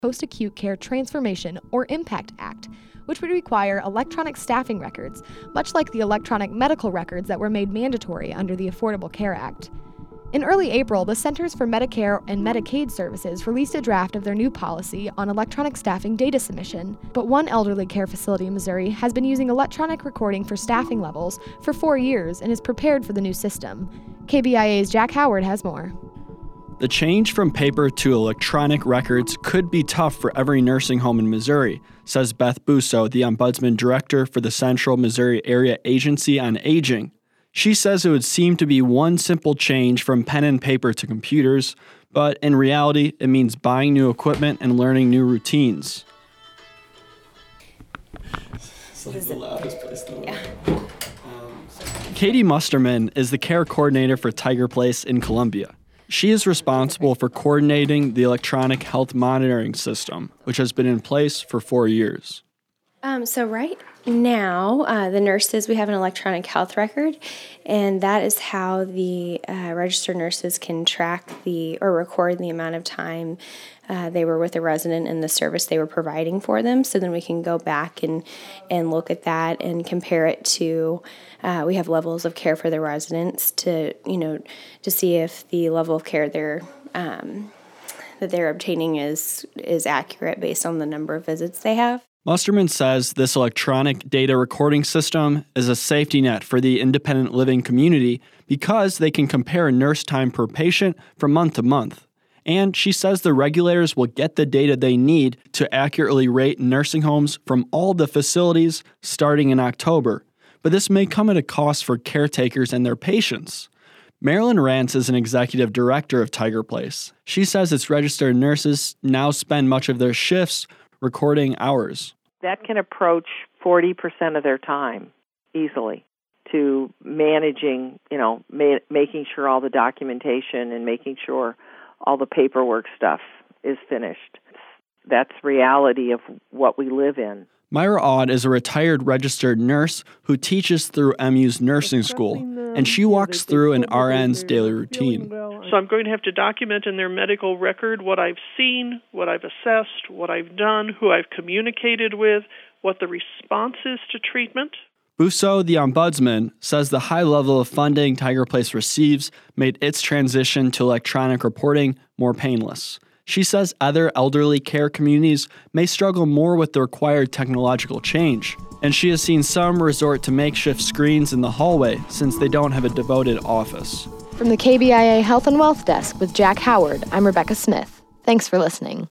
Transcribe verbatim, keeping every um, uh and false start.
Post-Acute Care Transformation, or IMPACT Act, which would require electronic staffing records, much like the electronic medical records that were made mandatory under the Affordable Care Act. In early April, the Centers for Medicare and Medicaid Services released a draft of their new policy on electronic staffing data submission, but one elderly care facility in Missouri has been using electronic recording for staffing levels for four years and is prepared for the new system. K B I A's Jack Howard has more. The change from paper to electronic records could be tough for every nursing home in Missouri, says Beth Busso, the Ombudsman Director for the Central Missouri Area Agency on Aging. She says it would seem to be one simple change from pen and paper to computers, but in reality, it means buying new equipment and learning new routines. It's like the loudest place in the world. Um, Katie Musterman is the care coordinator for Tiger Place in Columbia. She is responsible for coordinating the electronic health monitoring system, which has been in place for four years. Um, so right now, uh, the nurses, we have an electronic health record, and that is how the uh, registered nurses can track the or record the amount of time uh, they were with a resident and the service they were providing for them. So then we can go back and, and look at that and compare it to, uh, we have levels of care for the residents to, you know, to see if the level of care they're um, that they're obtaining is is accurate based on the number of visits they have. Musterman says this electronic data recording system is a safety net for the independent living community because they can compare nurse time per patient from month to month. And she says the regulators will get the data they need to accurately rate nursing homes from all the facilities starting in October. But this may come at a cost for caretakers and their patients. Marilyn Rance is an executive director of Tiger Place. She says its registered nurses now spend much of their shifts recording hours. That can approach forty percent of their time easily to managing, you know, ma- making sure all the documentation and making sure all the paperwork stuff is finished. That's reality of what we live in. Myra Aud is a retired registered nurse who teaches through M U's nursing school, and she walks through an R N's daily routine. So I'm going to have to document in their medical record what I've seen, what I've assessed, what I've done, who I've communicated with, what the response is to treatment. Busso, the ombudsman, says the high level of funding Tiger Place receives made its transition to electronic reporting more painless. She says other elderly care communities may struggle more with the required technological change, and she has seen some resort to makeshift screens in the hallway since they don't have a devoted office. From the K B I A Health and Wealth Desk with Jack Howard, I'm Rebecca Smith. Thanks for listening.